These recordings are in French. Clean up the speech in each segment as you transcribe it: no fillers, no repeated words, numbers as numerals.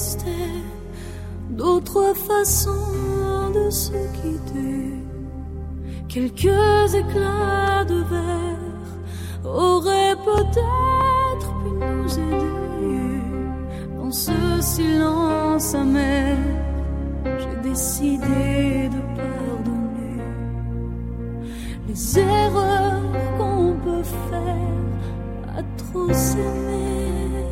existait d'autres façons de se quitter. Quelques éclats de verre auraient peut-être pu nous aider. Dans ce silence amer, j'ai décidé de pardonner les erreurs qu'on peut faire à trop s'aimer.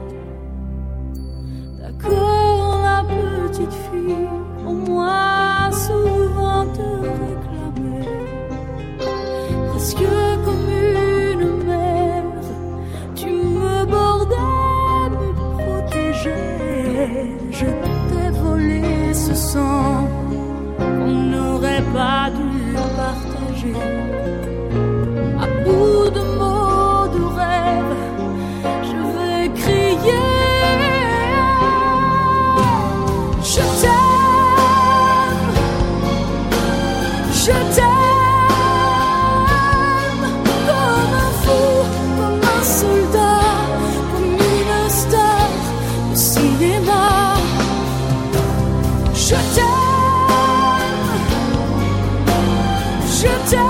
D'accord, la petite fille, pour moi souvent te réclamait, presque comme une mère, tu me bordais, me protégeais. Je t'ai volé ce sang qu'on n'aurait pas dû partager. À bout de mots, de rêves, je vais crier. Je t'aime, je t'aime, comme un fou, comme un soldat, comme une star de cinéma. Je t'aime, je t'aime,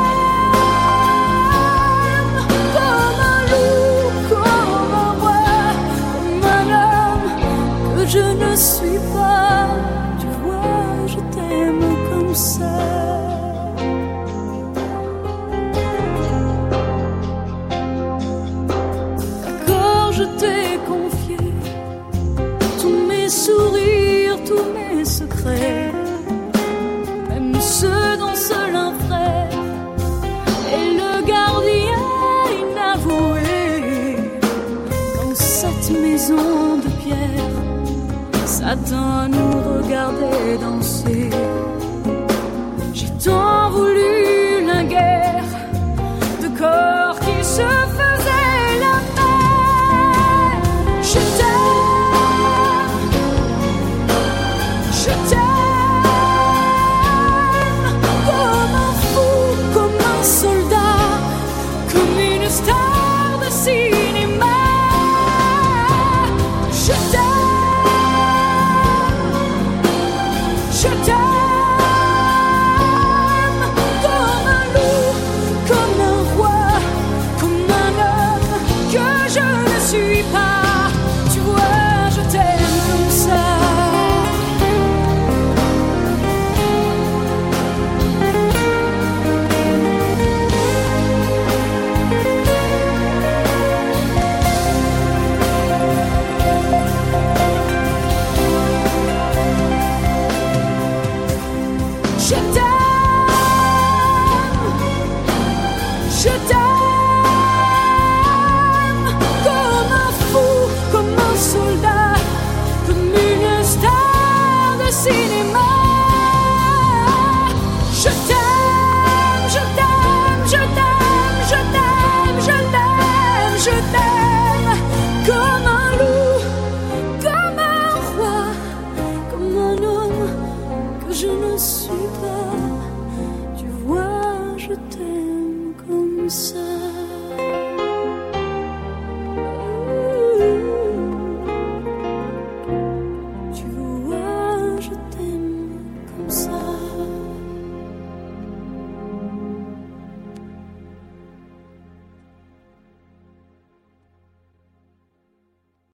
comme un loup, comme un roi, comme un homme que je ne suis pas. Tu vois, je t'aime comme ça. D'accord, je t'ai confié tous mes sourires, tous mes secrets, même ceux dont seul un frère est le gardien inavoué. Dans cette maison de pierre, Satan nous regardait danser. J'ai tant voulu la guerre de corps qui se faisaient la paix. Je t'aime, je t'aime, comme un fou, comme un soldat, comme une star de cinéma. Je t'aime, je t'aime, comme un loup, comme un roi, comme un homme que je ne suis pas. Tu vois, je t'aime comme ça. Je t'aime, je t'aime, comme un fou, comme un soldat, comme une star de cinéma. Je t'aime, je t'aime, je t'aime, je t'aime, je t'aime, je t'aime, comme un loup, comme un roi, comme un homme que je ne suis pas. Tu vois, je t'aime comme ça.